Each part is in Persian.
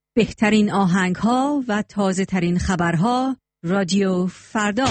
بهترین آهنگ‌ها و تازه‌ترین خبرها رادیو فردا.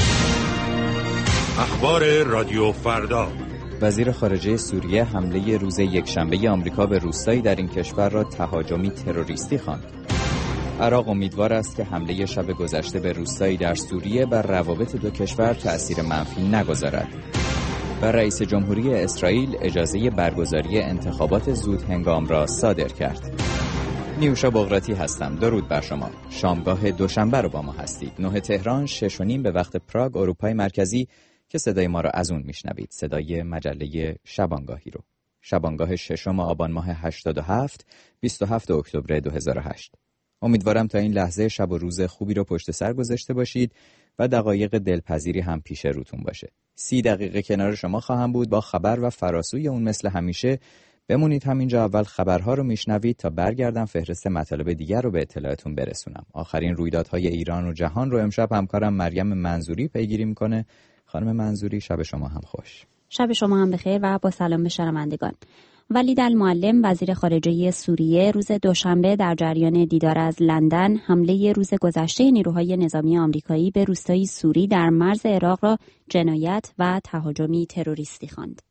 اخبار رادیو فردا. وزیر خارجه سوریه حمله روز یکشنبه آمریکا به روستایی در این کشور را تهاجمی تروریستی خواند. عراق امیدوار است که حمله شب گذشته به روستایی در سوریه بر روابط دو کشور تأثیر منفی نگذارد. و رئیس جمهوری اسرائیل اجازه برگزاری انتخابات زود هنگام را صادر کرد. نیوشا بغراتی هستم. درود بر شما. شامگاه دوشنبه رو با ما هستید. 9 تهران، 6:30 به وقت پراگ اروپای مرکزی که صدای ما را از اون میشنوید. صدای مجله شبانگاهی رو. شبانگاه 6 آبان ماه 87 27 اکتبر 2008. امیدوارم تا این لحظه شب و روز خوبی رو پشت سر گذاشته باشید و دقایق دلپذیری هم پیش روتون باشه. 30 دقیقه کنار شما خواهم بود با خبر و فراسوی اون مثل همیشه. بمونید همینجا، اول خبرها رو میشنوید تا برگردم فهرست مطالب دیگر رو به اطلاعتون برسونم. آخرین رویدادهای ایران و جهان رو امشب همکارم مریم منظوری پیگیری میکنه. خانم منظوری، شب شما هم خوش. شب شما هم بخیر و با سلام به شنوندگان. ولید المعلم وزیر خارجه سوریه روز دوشنبه در جریان دیدار از لندن حمله روز گذشته نیروهای نظامی آمریکایی به روستایی سوری در مرز عراق را جنایت و تهاجمی تروریستی خواند.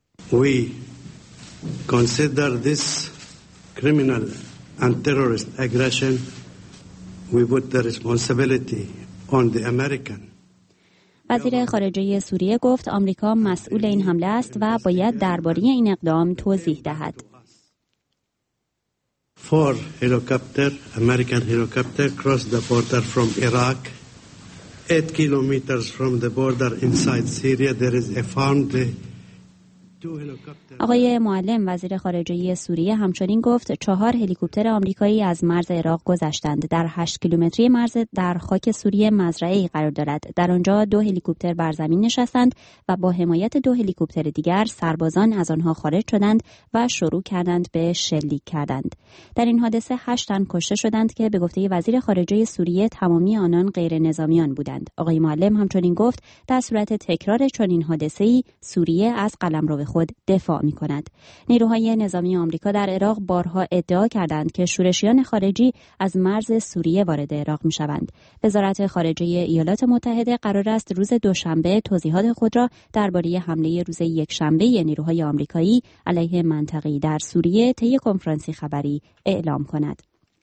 Consider this criminal and terrorist aggression. We put the responsibility on the American. وزیر خارجه سوریه گفت آمریکا مسئول این حمله است و باید درباره این اقدام توضیح دهد. 4 American helicopter crossed the border from Iraq. 8 kilometers from the border inside Syria there is a found. آقای معلم وزیر خارجه سوریه همچنین گفت 4 هلیکوپتر آمریکایی از مرز عراق گذشتند. در 8 کیلومتری مرز در خاک سوریه مزرعه‌ای قرار دارد. در آنجا 2 هلیکوپتر بر زمین نشستند و با حمایت 2 هلیکوپتر دیگر سربازان از آنها خارج شدند و شروع کردند به شلیک کردند. در این حادثه 8 تن کشته شدند که به گفته وزیر خارجه سوریه تمامی آنان غیر نظامیان بودند. آقای معلم همچنین گفت در صورت تکرار چنین حادثه‌ای سوریه از قلمرو خود دفاع می‌کند. نیروهای نظامی آمریکا در عراق بارها ادعا کردند که شورشیان خارجی از مرز سوریه وارد عراق می‌شوند. وزارت خارجه ایالات متحده قرار است روز دوشنبه توضیحات خود را درباره حمله روز یکشنبه نیروهای آمریکایی علیه منطقه‌ای در سوریه طی کنفرانسی خبری اعلام کند.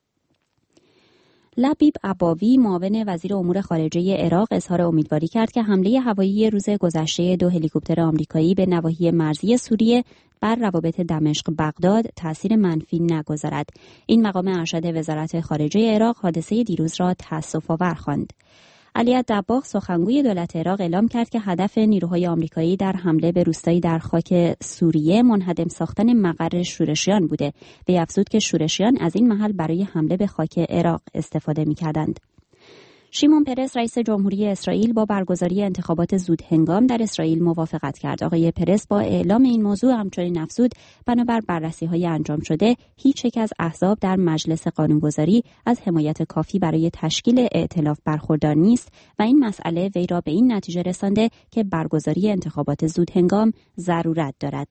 لبیب عباوی معاون وزیر امور خارجه عراق اظهار امیدواری کرد که حمله هوایی روز گذشته 2 هلیکوپتر آمریکایی به نواحی مرزی سوریه بر روابط دمشق بغداد تأثیر منفی نگذارد. این مقام ارشد وزارت خارجه عراق حادثه دیروز را تأسف‌آور خواند. علی الدباغ سخنگوی دولت عراق اعلام کرد که هدف نیروهای آمریکایی در حمله به روستایی در خاک سوریه منهدم ساختن مقر شورشیان بوده. وی افزود که شورشیان از این محل برای حمله به خاک عراق استفاده می‌کردند. شیمون پرس رئیس جمهوری اسرائیل با برگزاری انتخابات زود هنگام در اسرائیل موافقت کرد. آقای پرس با اعلام این موضوع همچنین افزود بنابر بررسی‌های انجام شده هیچ یک از احزاب در مجلس قانونگذاری از حمایت کافی برای تشکیل ائتلاف برخوردار نیست و این مسئله وی را به این نتیجه رسانده که برگزاری انتخابات زود هنگام ضرورت دارد.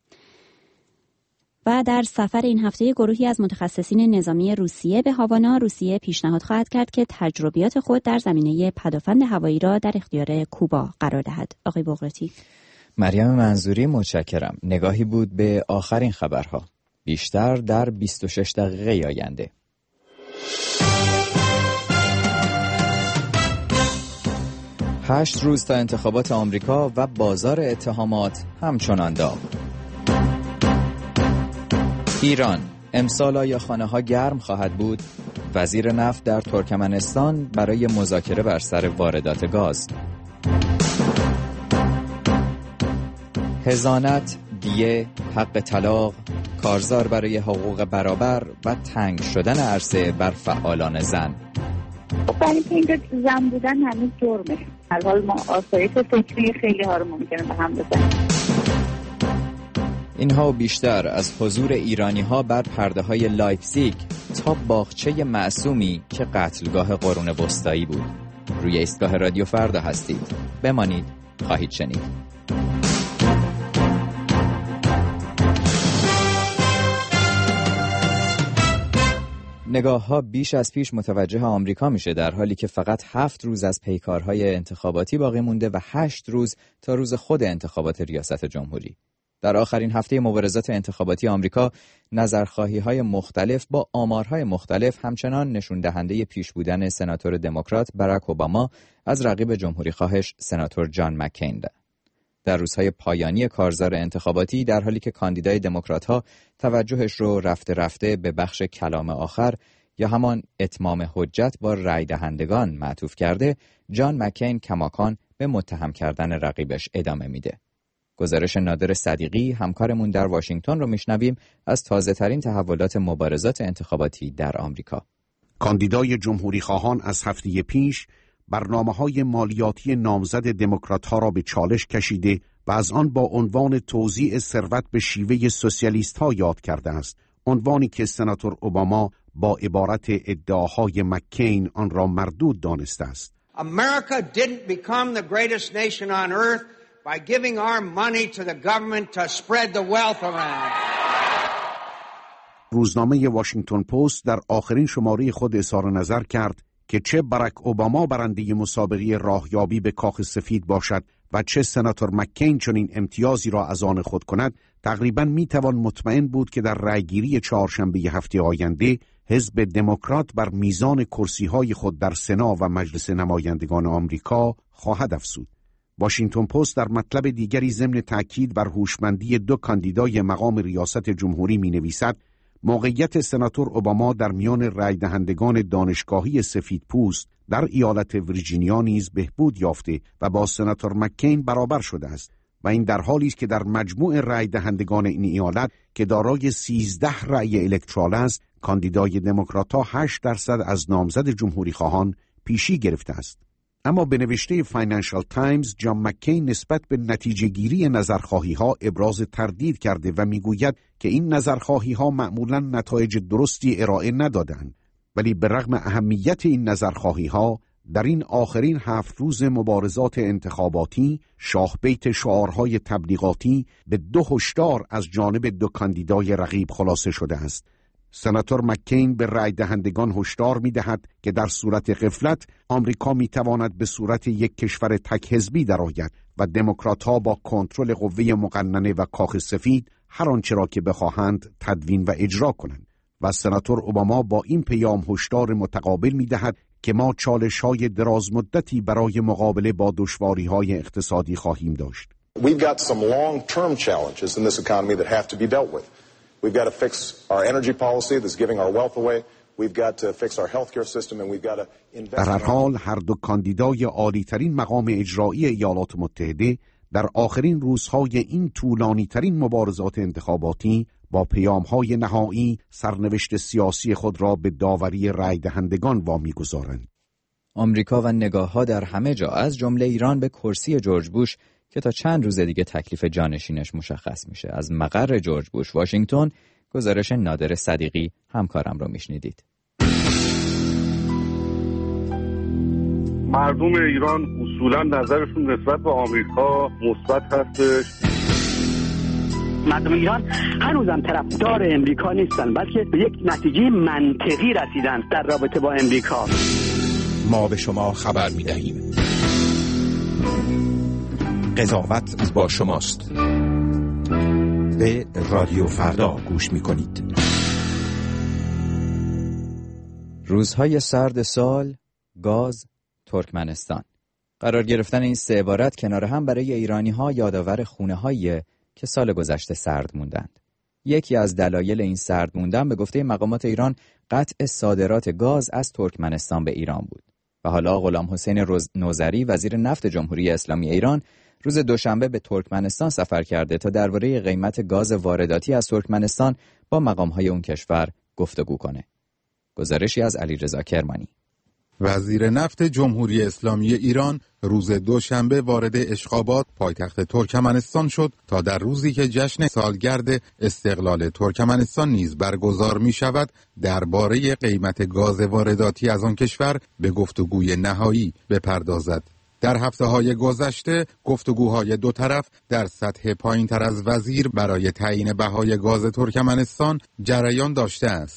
و در سفر این هفته گروهی از متخصصین نظامی روسیه به هاوانا، روسیه پیشنهاد خواهد کرد که تجربیات خود در زمینه پدافند هوایی را در اختیار کوبا قرار دهد. آقای بغراتی. مریم منظوری متشکرم. نگاهی بود به آخرین خبرها. بیشتر در 26 دقیقه آینده. هشت روز تا انتخابات آمریکا و بازار اتهامات همچنان داغ. ایران امسال آیا خانه‌ها گرم خواهد بود؟ وزیر نفت در ترکمنستان برای مذاکره بر سر واردات گاز. حضانت، دیه، حق طلاق، کارزار برای حقوق برابر و تنگ شدن عرصه بر فعالان زن. برای اینکه زن بودن هنوز جرمه. هر حال ما آسایش فکری خیلی ها رو ممکنه به هم بزنیم. اینها و بیشتر از حضور ایرانی‌ها بر پرده‌های لایپزیگ تا باغچه معصومی که قتلگاه قرون وسطایی بود. روی ایستگاه رادیو فردا هستید. بمانید، خواهید شنید. نگاه‌ها بیش از پیش متوجه آمریکا میشه، در حالی که فقط 7 روز از پیکارهای انتخاباتی باقی مونده و 8 روز تا روز خود انتخابات ریاست جمهوری. در آخرین هفته مبارزات انتخاباتی آمریکا، نظرخواهی‌های مختلف با آمارهای مختلف همچنان نشون دهنده پیش بودن سناتور دموکرات باراک اوباما از رقیب جمهوری‌خواهش سناتور جان مکین. در روزهای پایانی کارزار انتخاباتی، در حالی که کاندیدای دموکرات‌ها توجهش رو رفته به بخش کلام آخر یا همان اتمام حجت با رای دهندگان معطوف کرده، جان مکین کماکان به متهم کردن رقیبش ادامه میده. گزارش نادر صدیقی همکارمون در واشنگتن رو میشنویم از تازه‌ترین تحولات مبارزات انتخاباتی در آمریکا. کاندیدای جمهوری خواهان از هفته پیش برنامه‌های مالیاتی نامزد دموکرات‌ها را به چالش کشیده و از آن با عنوان توزیع ثروت به شیوه سوسیالیست‌ها یاد کرده است، عنوانی که سناتور اوباما با عبارت ادعاهای مکین آن را مردود دانسته است. America didn't become the greatest nation on earth by giving our money to the government to spread the wealth around. روزنامه واشنگتن پست در آخرین شماره خود اظهار نظر کرد که چه باراک اوباما برنده مسابقه راهیابی به کاخ سفید باشد و چه سناتور مکین چنین امتیازی را از آن خود کند، تقریباً میتوان مطمئن بود که در رأیگیری چهارشنبه هفته آینده حزب دموکرات بر میزان کرسی‌های خود در سنا و مجلس نمایندگان آمریکا خواهد افزود. واشنگتن پست در مطلب دیگری ضمن تأکید بر هوشمندی دو کاندیدای مقام ریاست جمهوری می‌نویسد: موقعیت سناتور اوباما در میان رای دهندگان دانشگاهی سفیدپوست در ایالت ویرجینیا نیز بهبود یافته و با سناتور مکین برابر شده است و این در حالی است که در مجموع رای دهندگان این ایالت که دارای 13 رأی الکترال است، کاندیدای دموکرات‌ها 8% از نامزد جمهوری خواهان پیشی گرفته است. اما به نوشته فاینانشال تایمز، جان مکین نسبت به نتیجه گیری نظرخواهی‌ها ابراز تردید کرده و میگوید که این نظرخواهی‌ها معمولاً نتایج درستی ارائه ندادند، ولی به رغم اهمیت این نظرخواهی‌ها در این آخرین 7 روز مبارزات انتخاباتی، شاه بیت شعارهای تبلیغاتی به 2 هشدار از جانب 2 کاندیدای رقیب خلاصه شده است. سناتور مکین به رای دهندگان هشدار می‌دهد که در صورت غفلت آمریکا می‌تواند به صورت یک کشور تک حزبی درآید و دموکرات‌ها با کنترل قوه مقننه و کاخ سفید هر آنچه را که بخواهند تدوین و اجرا کنند و سناتور اوباما با این پیام هشدار متقابل می‌دهد که ما چالش‌های دراز مدتی برای مقابله با دشواری‌های اقتصادی خواهیم داشت. We've got some long-term challenges in this economy that have to be dealt with. We've got to fix our energy policy that's giving our wealth away. We've got to fix our healthcare system and we've got to invest. در هر حال هر دو کاندیدای عالی‌ترین مقام اجرایی ایالات متحده در آخرین روزهای این طولانی‌ترین مبارزات انتخاباتی با پیام‌های نهایی سرنوشت سیاسی خود را به داوری رای دهندگان وامی‌گذارند. آمریکا و نگاه‌ها در همه جا، از جمله ایران، به کرسی جورج بوش که تا چند روز دیگه تکلیف جانشینش مشخص میشه. از مقر جورج بوش، واشنگتن، گزارش نادر صدیقی همکارم رو میشنیدید. مردم ایران اصولا نظرشون نسبت به آمریکا مثبت هستش. مردم ایران هنوزم طرفدار امریکا نیستن، بلکه به یک نتیجه منطقی رسیدن در رابطه با امریکا. ما به شما خبر می‌دهیم. قضاوت با شماست. به رادیو فردا گوش می‌کنید. روزهای سرد سال، گاز، ترکمنستان. قرار گرفتن این 3 عبارت کنار هم برای ایرانی‌ها یادآور خونه‌هایی که سال گذشته سرد موندند. یکی از دلایل این سرد موندن به گفته مقامات ایران قطع صادرات گاز از ترکمنستان به ایران بود. و حالا غلام حسین نوذری، وزیر نفت جمهوری اسلامی ایران، روز دوشنبه به ترکمنستان سفر کرده تا درباره قیمت گاز وارداتی از ترکمنستان با مقام‌های اون کشور گفتگو کنه. گزارشی از علیرضا کرمانی. وزیر نفت جمهوری اسلامی ایران روز دوشنبه وارد اشخابات، پایتخت ترکمنستان شد تا در روزی که جشن سالگرد استقلال ترکمنستان نیز برگزار می شود درباره قیمت گاز وارداتی از آن کشور به گفتگوی نهایی بپردازد. در هفته‌های گذشته گفتگوهای 2 طرف در سطح پایین‌تر از وزیر برای تعیین بهای گاز ترکمنستان جریان داشته است.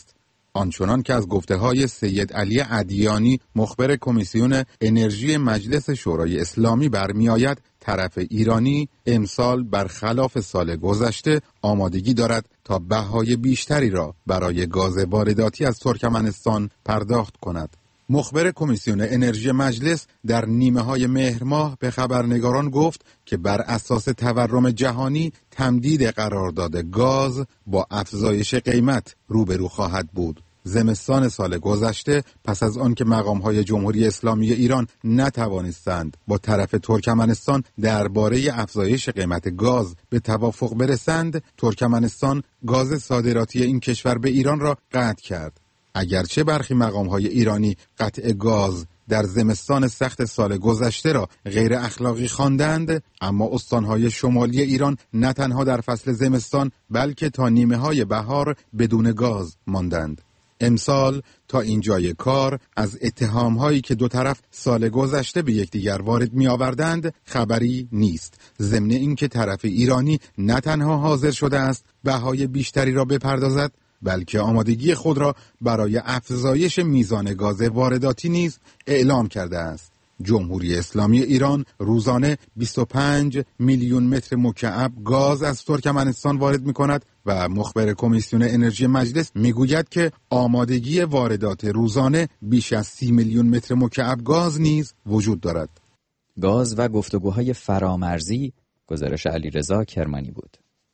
آنچنان که از گفته‌های سید علی عدیانی مخبر کمیسیون انرژی مجلس شورای اسلامی برمی‌آید، طرف ایرانی امسال برخلاف سال گذشته آمادگی دارد تا بهای بیشتری را برای گاز وارداتی از ترکمنستان پرداخت کند. مخبر کمیسیون انرژی مجلس در نیمه‌های مهر ماه به خبرنگاران گفت که بر اساس تورم جهانی تمدید قرارداد گاز با افزایش قیمت روبرو خواهد بود. زمستان سال گذشته پس از آن که مقام‌های جمهوری اسلامی ایران نتوانستند با طرف ترکمنستان درباره افزایش قیمت گاز به توافق برسند، ترکمنستان گاز صادراتی این کشور به ایران را قطع کرد. اگرچه برخی مقام‌های ایرانی قطع گاز در زمستان سخت سال گذشته را غیر اخلاقی خواندند، اما استان‌های شمالی ایران نه تنها در فصل زمستان بلکه تا نیمه‌های بهار بدون گاز ماندند. امسال تا اینجای کار از اتهام‌هایی که دو طرف سال گذشته به یکدیگر وارد می‌آوردند خبری نیست، ضمن اینکه طرف ایرانی نه تنها حاضر شده است بهای بیشتری را بپردازد، بلکه آمادگی خود را برای افزایش میزان گاز وارداتی نیز اعلام کرده است. جمهوری اسلامی ایران روزانه 25 میلیون متر مکعب گاز از ترکمنستان وارد می‌کند و مخبر کمیسیون انرژی مجلس می‌گوید که آمادگی واردات روزانه بیش از 30 میلیون متر مکعب گاز نیز وجود دارد. گاز و گفتگوهای فرامرزی، گزارش علیرضا کرمانی بود.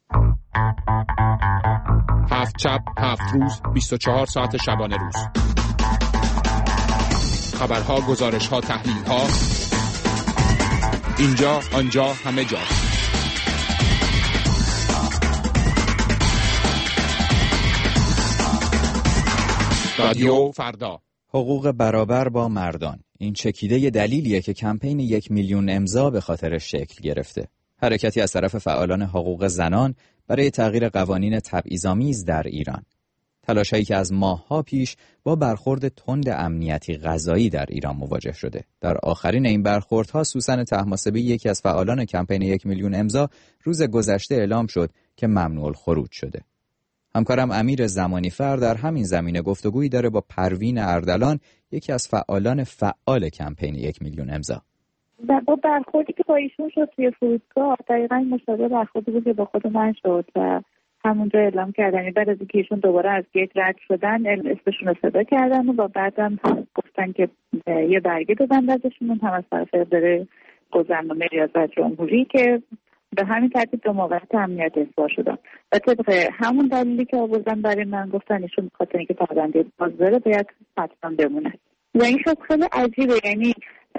7 شب 7 روز 24 ساعت شبانه روز. خبرها، گزارش‌ها، تحلیل‌ها، اینجا آنجا همه جا. رادیو فردا. حقوق برابر با مردان، این چکیده دلیلیه که کمپین 1 میلیون امضا به خاطرش شکل گرفته. حرکتی از طرف فعالان حقوق زنان برای تغییر قوانین تبعیض‌آمیز در ایران. تلاش‌هایی که از ماه‌ها پیش با برخورد تند امنیتی قضایی در ایران مواجه شده. در آخرین این برخوردها سوسن طهماسبی، یکی از فعالان کمپین 1 میلیون امضا، روز گذشته اعلام شد که ممنوع الخروج شده. همکارم امیر زمانیفر در همین زمینه گفتگویی داره با پروین اردلان، یکی از فعالان فعال کمپین 1 میلیون امضا. با برخوردی که با ایشون شد توی فرودگاه دقیقاً مشابه برخوردی بود که با خود من شد و همونجا اعلام کردن. بعد از اینکه ایشون دوباره از گیت رد شدن اسمشون رو صدا کردن و بعدم گفتن که یه برگه دادن ازشون هم از طرف اداره گذرنامه ریاست جمهوری که به همین ترتیب دو موقعیت امنیت احضار شدن و طبق همون دلیلی که آوردن برای من گفتن ایشون بخاطر اینکه پرونده باز داره باید حتما بمونه و این شد خیلی عجیبه. یعنی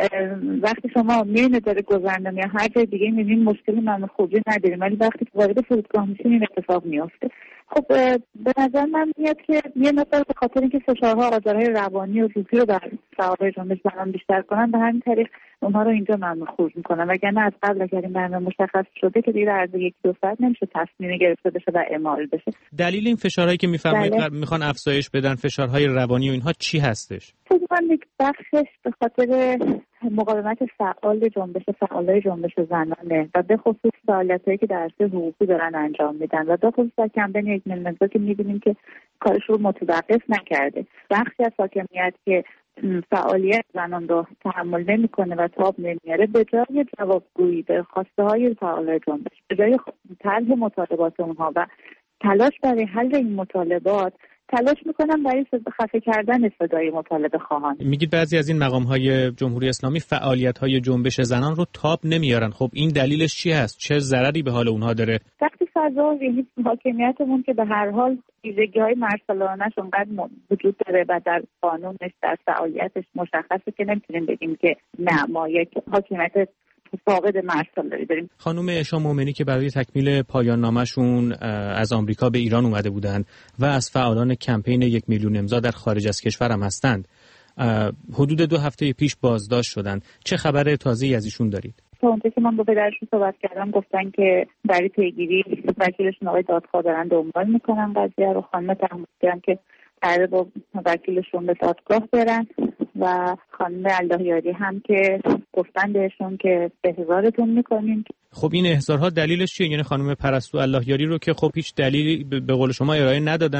وقتی شما میرین اداره گذرنامه یا هر جای دیگه میبینید مشکلی ممنوع خروجی نداریم، ولی وقتی وارد فرودگاه میشین این اتفاق میفته. خب به نظر من میاد که یه نفر به خاطر اینکه فشارها آزارهای روانی و روحی رو بر فعالای جنبش زنان بیشتر کنن به همین طریق اونها رو اینجا ممنوع خروج میکنن، وگرنه از قبل اگر این برنامه مشخص شده که دیگه از 1-2 ساعت نمیشه تصمیم گرفته بشه و اعمال بشه. دلیل این فشارهایی که میفرمایید میخوان افزایش بدن، فشارهای روانی و اینها چی هستش؟ من یک بخشش به خاطر مقاومت فعال جنبش، فعالای جنبش زنانه و به خصوص فعالیتایی که در عرصه حقوقی دارن انجام میدن و به خصوص در کمپین 1 میلیون امضا که میبینیم که کارش رو متوقف نکرده. بخشی از حاکمیت که فعالیت زنان رو تحمل نمیکنه و تاب نمیاره، به جای جوابگویی به خواسته های فعالای جنبش، به جای طرح مطالبات اونها و تلاش برای حل این مطالبات، تلاش میکنم برای خفه کردن صدای مطالبه خواهان. میگید بعضی از این مقام‌های جمهوری اسلامی فعالیت‌های جنبش زنان رو تاب نمیارن. خب این دلیلش چی هست؟ چه ضرری به حال اونها داره؟ وقتی فضا ذهنی حاکمیتمون که به هر حال ویژگی‌های مرسلانه‌اش اونقدر وجود داره و در قانونش، در فعالیتش مشخصه که نمیتونیم بگیم که نه ما یک حاکمیت فاقد مرسل داریم. خانم عشا مومنی که برای تکمیل پایان نامه‌شون از آمریکا به ایران اومده بودند و از فعالان کمپین 1 میلیون امضا در خارج از کشور هم هستند، حدود 2 هفته پیش بازداشت شدند. چه خبر تازه‌ای از ایشون دارید؟ تا اونجا که من با پدرشون صحبت کردم گفتن که برای پیگیری وکیلشون آقای دادخواه دارن دنبال میکنن قضیه رو. خانم تهماسبی که قراره با وکیلشون به دادگاه برن و خانم اللهیاری هم که گفتن بهشون که احضارتون میکنیم. خب این احضارها دلیلش چیه؟ یعنی خانم پرستو اللهیاری رو که خب هیچ دلیلی به قول شما ارائه ندادن،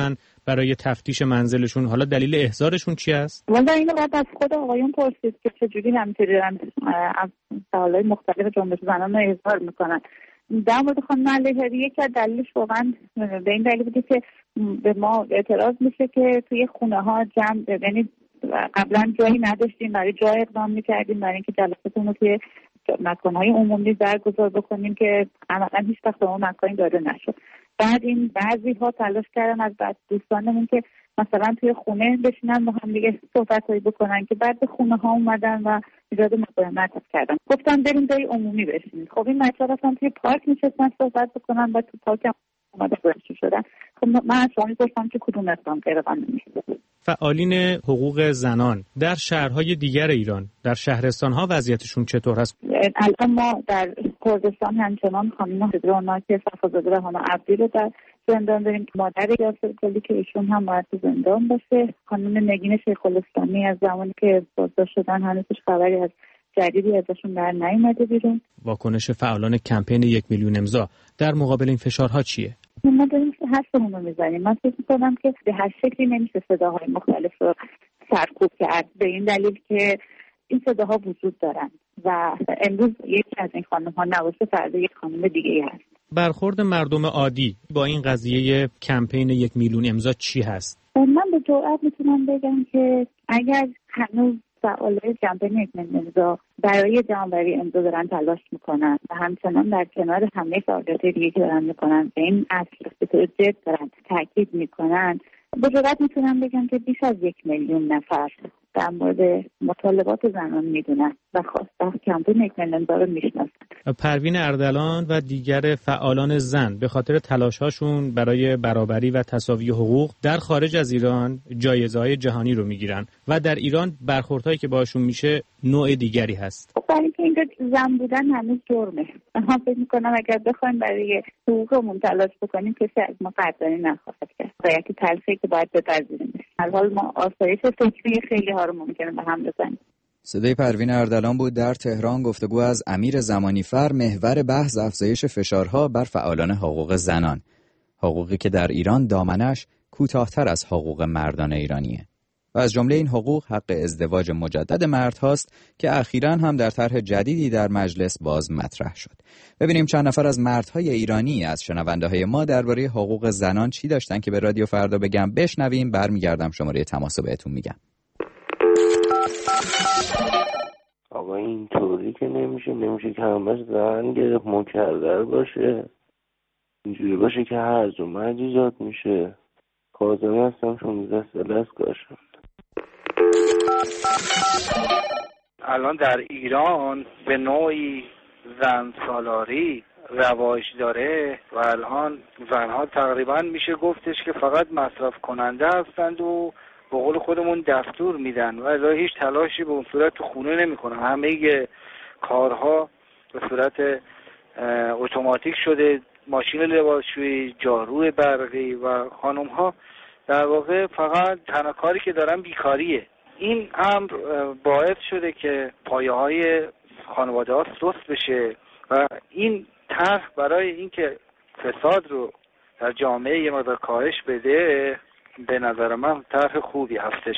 برای تفتیش منزلشون. حالا دلیل احضارشون چی است؟ والا اینو باید از خود آقایون پرسید که چجوری همینطوری دارن از سوالای مختلف جنبش زنان رو احضار میکنن. در مورد خانم علیهری یکی از دلیلش واقعا به این دلیل بوده که به ما اعتراض میشه که توی خونه ها جمع، یعنی قبلا جایی نداشتیم، برای جای اقدام میکردیم برای اینکه جلساتمون رو توی مکانهای عمومی برگزار بکنیم که عملا هیچ وقت اون مکانی داده نشد. بعد این بعضی ها تلاش کردن از بعد دوستانمون که مثلا توی خونه بشینن با هم دیگه صحبتایی بکنن که بعد به خونه ها اومدن و ایجاد مقاومت کردن، گفتن بریم جای عمومی بشینیم. خب این بچه‌ها اصلا توی پارک نشستن صحبت بکنن و تو پارک هم اومدن برشون شدن. خب من از شما می‌پرسم که کدوم اقدام غیر قانونی؟ فعالین حقوق زنان در شهرهای دیگر ایران، در شهرستان‌ها وضعیتشون چطور هست؟ الان ما در کردستان همچنان خانم هدرانا که صفازاده رهانا عبدی رو در زندان داریم که مادر یاسر گلی که ایشون هم باید تو زندان باشه. خانم نگین شیخ‌الاسلامی از زمانی که بازداشت شدن هنوز خبری از جدیدی ازشون در نیامده بیرون. واکنش فعالان کمپین 1 میلیون امضا در مقابل این فشارها چیه؟ ما داریم حرفمون رو میزنیم. من فکر می‌کنم که به هر شکلی نمیشه صداهای مختلف رو سرکوب کرد، به این دلیل که این صداها وجود دارن و امروز یکی از این خانم‌ها نباشه فردا یک خانم دیگه‌ای هست. برخورد مردم عادی با این قضیه کمپین 1 میلیون امضا چی هست؟ من به جرئت میتونم بگم که اگر هنوز فعالای کمپین 1 میلیون امضا برای جمع‌آوری امضا دارن تلاش میکنن و همچنان در کنار همه فعالیت‌های دیگه که دارن میکنن به این اصل به طور جد دارن تاکید میکنن، به جرئت میتونم بگم که بیش از 1 میلیون نفر در مورد مطالبات زنان میدونن و خواسته کمپین 1 میلیون امضا رو میشناسن. پروین اردلان و دیگر فعالان زن به خاطر تلاش‌هاشون برای برابری و تساوی حقوق در خارج از ایران جایزه‌های جهانی رو میگیرن و در ایران برخوردهایی که باشون میشه نوع دیگری هست. برای اینکه اینجا زن بودن هنوز جرمه. من فکر می‌کنم اگر بخوایم برای حقوقمون تلاش بکنیم کسی از ما قدردانی نخواهد کرد. باید تلفی که باید بپذیریم. هر حال ما آسایش فکری خیلی ها رو ممکنه به هم بزنیم. صدای پروین اردلان بود در تهران. گفتگو از امیر زمانیفر، محور بحث افزایش فشارها بر فعالان حقوق زنان، حقوقی که در ایران دامنش کوتاه‌تر از حقوق مردان ایرانیه و از جمله این حقوق حق ازدواج مجدد مرد هاست که اخیراً هم در طرح جدیدی در مجلس باز مطرح شد. ببینیم چند نفر از مردهای ایرانی از شنونده‌های ما درباره حقوق زنان چی داشتن که به رادیو فردا بگم. بشنویم، برمیگردم شماره تماس رو بهتون میگم. آقا اینطوری که نمیشه که همش زن گرفت مکرر باشه، اینجوری باشه که هرج و مرج ایجاد میشه. کاظمی هستم 16 ساله از کاشان. الان در ایران به نوعی زن سالاری رواج داره و الان زنها تقریبا میشه گفتش که فقط مصرف کننده هستند و به قول خودمون دستور میدن و الان هیچ تلاشی به اون صورت تو خونه نمیکنن. همه کارها به صورت اتوماتیک شده، ماشین لباسشویی، جارو برقی و خانم‌ها در واقع فقط تنها کاری که دارن بیکاریه. این امر باعث شده که پایه‌های خانواده‌ها سست بشه و این طرح برای اینکه فساد رو در جامعه یه مقدار کاهش بده به نظر من طرح خوبی هستش.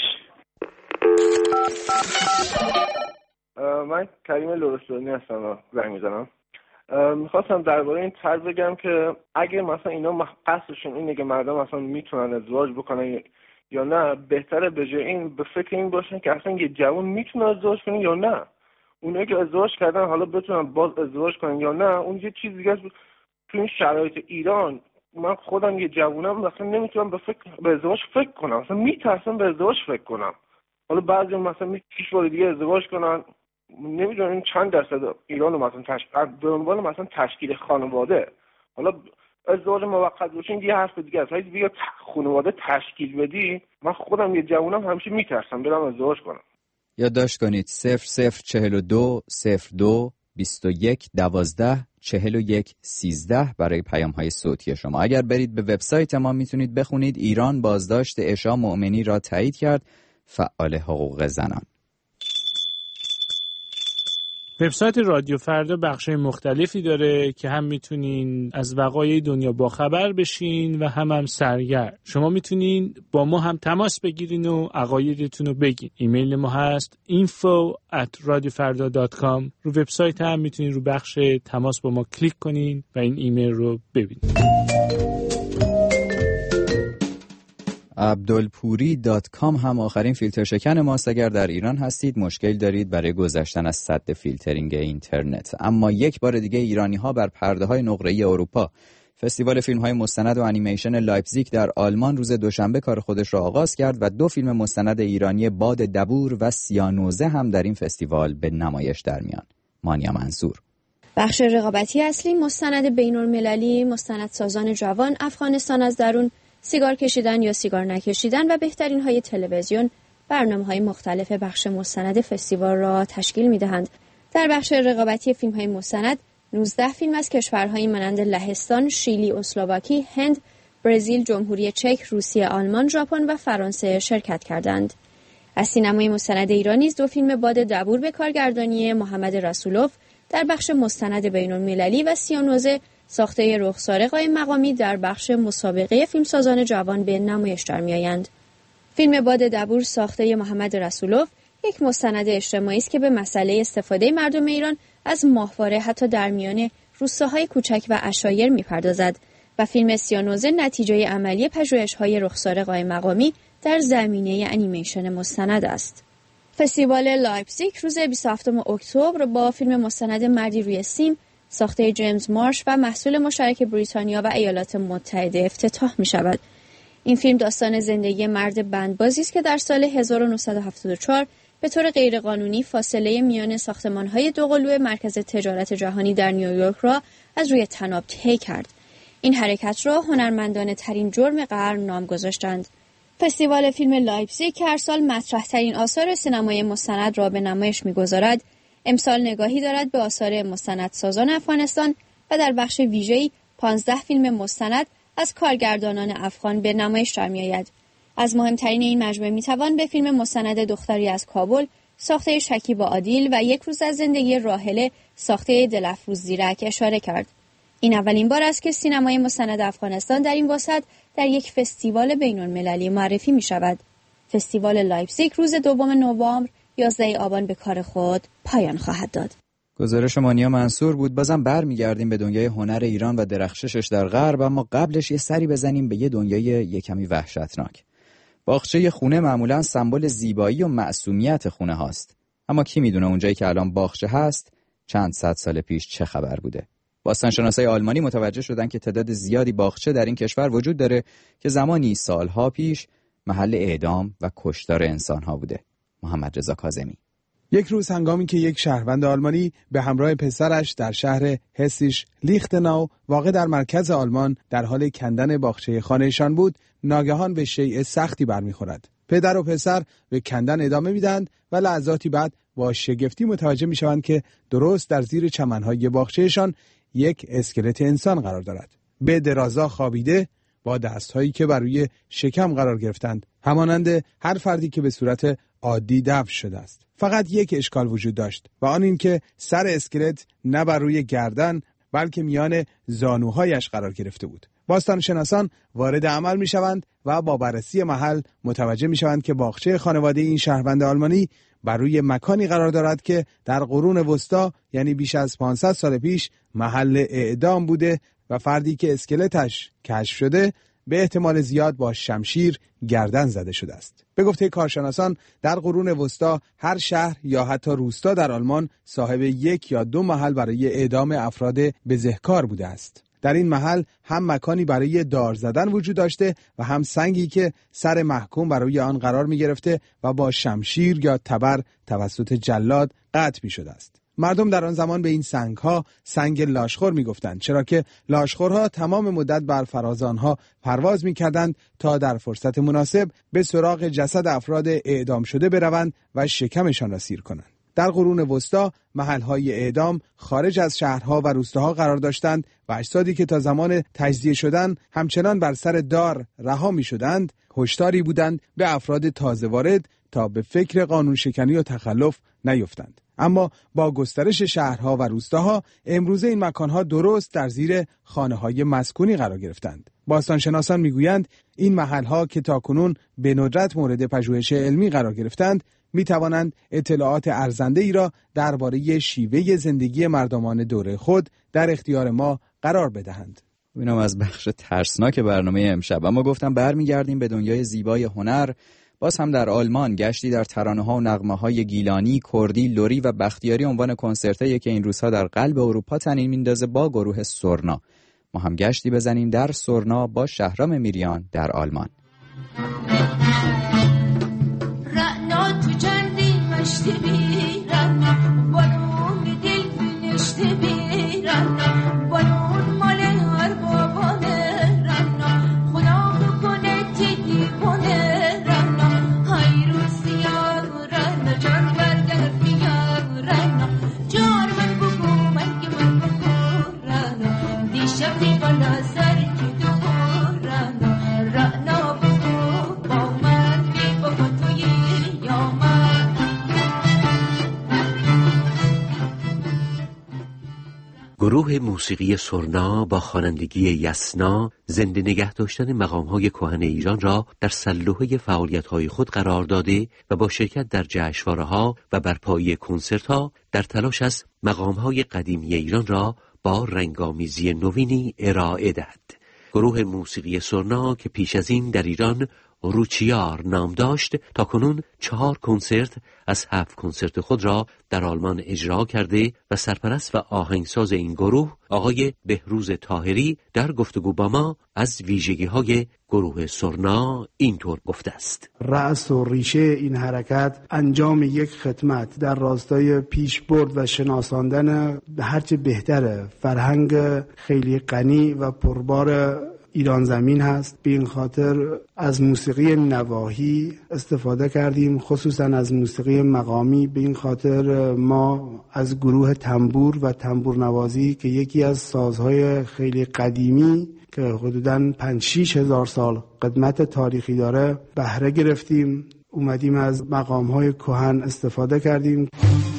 من کریم لرستانی هستم، زنگ میزنم. میخواستم درباره این طرح بگم که اگه مثلا اینا قصدشون اینه که مردم مثلا میتونن ازدواج بکنن یا نه، بهتره به جای این به فکر این باشن که اصلا یه جوان میتونه ازدواج کنه یا نه. اونایی که ازدواج کردن حالا بتونن باز ازدواج کنن یا نه، اون یه چیز دیگه است. تو این شرایط ایران من خودم یه جوونم مثلا نمیتونم به ازدواج فکر کنم، مثلا میترسم به ازدواج فکر کنم. حالا بعضی مثلا میتونن بار دیگه ازدواج کنن، نمیدونم این چند درصد ایران رو مثلا به عنوان مثلا تشکیل خانواده، حالا ازدواج موقت باشه این یه حرف دیگه است. اگه بیا خانواده تشکیل بدی، من خودم یه جوونم همیشه میترسم برم ازدواج کنم. یادداشت کنید 0042 02 21 12 41 13 برای پیام‌های صوتی شما. اگر برید به وبسایت ما میتونید بخونید ایران بازداشت عشا مؤمنی را تایید کرد، فعال حقوق زنان. وبسایت رادیو فردا بخش‌های مختلفی داره که هم میتونین از وقایع دنیا باخبر بشین و هم سرگرم. شما میتونین با ما هم تماس بگیرین و عقایدتون رو بگین. ایمیل ما هست info@radiofarda.com. رو وبسایت هم میتونین رو بخش تماس با ما کلیک کنین و این ایمیل رو ببینید. abdolpuri.com هم آخرین فیلتر شکن ماست. اگر در ایران هستید مشکل دارید برای گذشتن از سد فیلترینگ اینترنت. اما یک بار دیگه ایرانی‌ها بر پرده‌های نقره‌ای اروپا فستیوال فیلم‌های مستند و انیمیشن لایپزیگ در آلمان روز دوشنبه کار خودش را آغاز کرد و 2 فیلم مستند ایرانی باد دبور و سیانوزه هم در این فستیوال به نمایش در میان. مانیا منصور. بخش رقابتی اصلی مستند بین‌المللی مستندسازان جوان افغانستان از درون، سیگار کشیدن یا سیگار نکشیدن و بهترین های تلویزیون برنامه‌های مختلف بخش مستند فستیوال را تشکیل می‌دهند. در بخش رقابتی فیلم‌های مستند 19 فیلم از کشورهای مانند لهستان، شیلی، اسلواکی، هند، برزیل، جمهوری چک، روسیه، آلمان، ژاپن و فرانسه شرکت کردند. از سینمای مستند ایران نیز 2 فیلم باد دبور به کارگردانی محمد رسولوف در بخش مستند بین‌المللی و سیانوزه ساخته رخسار قائم مقامی در بخش مسابقه فیلمسازان جوان به نمایش در می‌آیند. فیلم باد دبور ساخته محمد رسولوف یک مستند اجتماعی است که به مسئله استفاده مردم ایران از ماهواره حتی در میان روستاهای کوچک و عشایر می‌پردازد و فیلم سیانوزه نتیجه عملی پژوهش‌های رخسار قائم مقامی در زمینه انیمیشن مستند است. فستیوال لایپزیگ روز 27 اکتبر با فیلم مستند مردی روی سیم ساخته جیمز مارش و محصول مشترک بریتانیا و ایالات متحده افتتاح می شود. این فیلم داستان زندگی مرد بندبازی است که در سال 1974 به طور غیرقانونی فاصله میان ساختمان‌های دوقلو مرکز تجارت جهانی در نیویورک را از روی طناب طی کرد. این حرکت را هنرمندانه ترین جرم قرن نام گذاشتند. فستیوال فیلم لایپزیگ که هر سال مطرح‌ترین آثار سینمای مستند را به نمایش می‌گذارد، امسال نگاهی دارد به آثار مستندسازان افغانستان و در بخش ویژه‌ای 15 فیلم مستند از کارگردانان افغان به نمایش در می‌آید. از مهمترین این مجموعه می‌توان به فیلم مستند دختری از کابل ساخته شکیبا عادیل و یک روز از زندگی راحله ساخته دلفروز زیرک اشاره کرد. این اولین بار است که سینمای مستند افغانستان در این وسعت در یک فستیوال بین‌المللی معرفی می‌شود. فستیوال لایپزیگ روز 2 نوامبر 11 آبان به کار خود پایان خواهد داد. گزارش مانیا منصور بود. بازم برمیگردیم به دنیای هنر ایران و درخششش در غرب، اما قبلش یه سری بزنیم به یه دنیای یکمی وحشتناک. باغچه خونه معمولاً سمبل زیبایی و معصومیت خونه هاست. اما کی میدونه اونجایی که الان باغچه هست چند صد سال پیش چه خبر بوده؟ باستانشناسای آلمانی متوجه شدن که تعداد زیادی باغچه در این کشور وجود داره که زمانی سالها پیش محل اعدام و کشتار انسان‌ها بوده. محمد رضا کاظمی. یک روز هنگامی که یک شهروند آلمانی به همراه پسرش در شهر هسیش لیختناو واقع در مرکز آلمان در حال کندن باغچه خانه‌شان بود، ناگهان به شیء سختی برمیخورد. پدر و پسر به کندن ادامه میدند و لحظاتی بعد با شگفتی متوجه میشوند که درست در زیر چمن‌های باغچه‌شان یک اسکلت انسان قرار دارد. به درازا خوابیده با دست‌هایی که بر روی شکم قرار گرفتند، همانند هر فردی که به صورت عادی دفن شده است. فقط یک اشکال وجود داشت و آن این که سر اسکلت نه بر روی گردن بلکه میان زانوهایش قرار گرفته بود. باستانشناسان وارد عمل میشوند و با بررسی محل متوجه میشوند که باغچه خانواده این شهروند آلمانی بر روی مکانی قرار دارد که در قرون وسطا، یعنی بیش از 500 سال پیش، محل اعدام بوده و فردی که اسکلتش کشف شده به احتمال زیاد با شمشیر گردن زده شده است. به گفته کارشناسان در قرون وسطا هر شهر یا حتی روستا در آلمان صاحب 1 یا 2 محل برای اعدام افراد بزهکار بوده است. در این محل هم مکانی برای دار زدن وجود داشته و هم سنگی که سر محکوم برای آن قرار می گرفته و با شمشیر یا تبر توسط جلاد قطع می شده است. مردم در آن زمان به این سنگ‌ها سنگ لاشخور می‌گفتند، چرا که لاشخورها تمام مدت بر فراز آنها پرواز می‌کردند تا در فرصت مناسب به سراغ جسد افراد اعدام شده بروند و شکمشان را سیر کنند. در قرون وسطا محل‌های اعدام خارج از شهرها و روستاها قرار داشتند و اجسادی که تا زمان تجزیه شدن همچنان بر سر دار رها می‌شدند، هشداری بودند به افراد تازه وارد تا به فکر قانون شکنی و تخلف نیفتند. اما با گسترش شهرها و روستاها امروزه این مکانها درست در زیر خانه‌های مسکونی قرار گرفتند. باستانشناسان میگویند این محلها که تاکنون به ندرت مورد پژوهش علمی قرار گرفتند میتوانند اطلاعات ارزنده ای را درباره شیوه زندگی مردمان دوره خود در اختیار ما قرار بدهند. اینم از بخش ترسناک برنامه امشب. اما گفتم برمیگردیم به دنیای زیبای هنر. باز هم در آلمان گشتی در ترانه‌ها و نغمه‌های گیلانی، کردی، لری و بختیاری عنوان کنسرتایی که این روزها در قلب اروپا طنین میندازه با گروه سورنا. ما هم گشتی بزنیم در سورنا با شهرام میریان در آلمان. رعنا تو جندی مشتی بیرن بالون دل بینشتی بیرن بالون مال هر بابانه رنا خدا کنه تی دیوانه رنا های روسیا رنا جان برگر بیا رنا جان من بگو من که من بگو رنا دیشب دیوانا سر کی تو رنا رنا بگو با من بی بگو توی یا من. گروه موسیقی سورنا با خوانندگی یسنا زنده نگه داشتن مقام‌های کهن ایران را در سلوحه فعالیت‌های خود قرار داده و با شرکت در جشنواره‌ها و برپایی کنسرت‌ها در تلاش است مقام‌های قدیمی ایران را با رنگامیزی نوینی ارائه دهد. گروه موسیقی سورنا که پیش از این در ایران روچیار نام داشت تا کنون 4 کنسرت از 7 کنسرت خود را در آلمان اجرا کرده و سرپرست و آهنگساز این گروه آقای بهروز طاهری در گفتگو با ما از ویژگی‌های گروه سورنا اینطور گفته است. رأس و ریشه این حرکت انجام یک خدمت در راستای پیشبرد و شناساندن هرچه بهتره فرهنگ خیلی غنی و پربار ایران زمین هست. به این خاطر از موسیقی نواحی استفاده کردیم، خصوصا از موسیقی مقامی. به این خاطر ما از گروه تنبور و تنبور نوازی که یکی از سازهای خیلی قدیمی که حدوداً 5-6 هزار سال قدمت تاریخی داره بهره گرفتیم. اومدیم از مقام‌های کهن استفاده کردیم.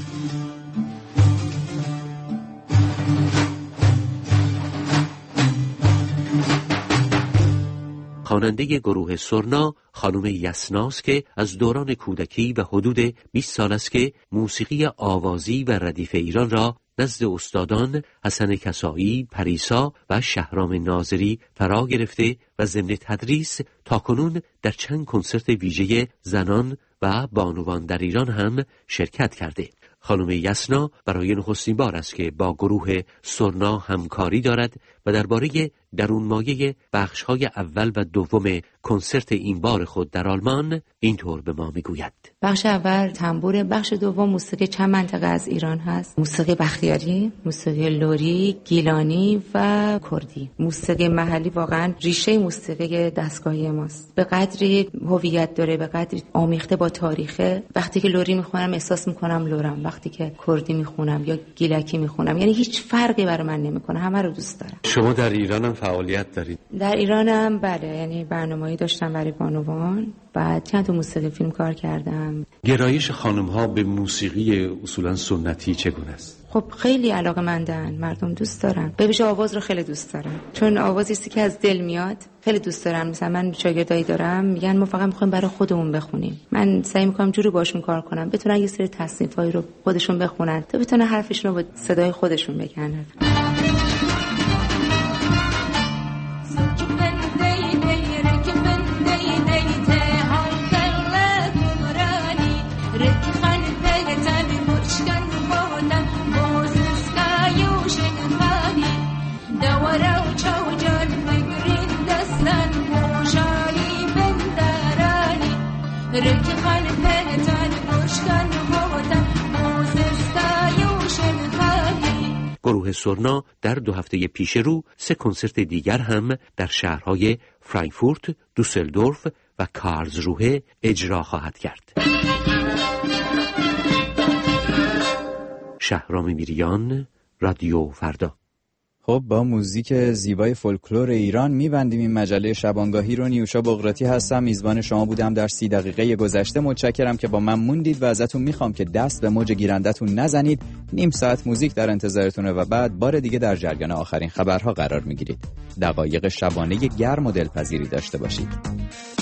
خواننده گروه سورنا خانم یسناست که از دوران کودکی و حدود 20 سال است که موسیقی آوازی و ردیف ایران را نزد استادان حسن کسایی، پریسا و شهرام ناظری فرا گرفته و ضمن تدریس تاکنون در چند کنسرت ویژه زنان و بانوان در ایران هم شرکت کرده. خانم یسنا برای نخستین بار است که با گروه سورنا همکاری دارد و درباره درونمایه بخش‌های اول و دوم کنسرت این بار خود در آلمان اینطور به ما میگوید. بخش اول تنبور، بخش دوم موسیقی چند منطقه از ایران هست. موسیقی بختیاری، موسیقی لری، گیلانی و کردی. موسیقی محلی واقعا ریشه موسیقی دستگاهی ماست. به قدری هویت داره، به قدری آمیخته با تاریخه. وقتی که لری میخونم احساس میکنم لرم، وقتی که کردی میخونم یا گیلکی میخونم، یعنی هیچ فرقی برای من نمیکنه، همه رو دوست دارم. شما در ایران هم فعالیت دارید؟ در ایرانم بله، یعنی برنامه‌ای داشتم برای بانوان، بعد چند تا موسیقی فیلم کار کردم. گرایش خانم‌ها به موسیقی اصولا سنتی چگونه است؟ خب خیلی علاقه‌مندن، مردم دوست دارن. ببیشه آواز رو خیلی دوست دارن، چون آوازی است که از دل میاد، خیلی دوست دارن. مثلا من شاگردایی دارم میگن ما فقط می‌خوایم برای خودمون بخونیم. من سعی می‌کنم جوری باشون کار کنم بتونن یه سری تصنیفایی رو خودشون بخونن تا بتونن حرفشون رو با صدای خودشون بگن. گروه سورنا در 2 هفته پیش رو 3 کنسرت دیگر هم در شهرهای فرانکفورت، دوسلدورف و کارلسروه اجرا خواهد کرد. شهرام میریان، رادیو فردا. خب با موزیک زیبای فولکلور ایران میبندیم این مجله شبانگاهی رو. نیوشا بغراتی هستم، میزبان شما بودم در 30 دقیقه گذشته. متشکرم که با من موندید و ازتون میخوام که دست به موج گیرندتون نزنید. نیم ساعت موزیک در انتظارتونه و بعد بار دیگه در جریان آخرین خبرها قرار میگیرید. دقایق شبانه گرم و دلپذیری داشته باشید.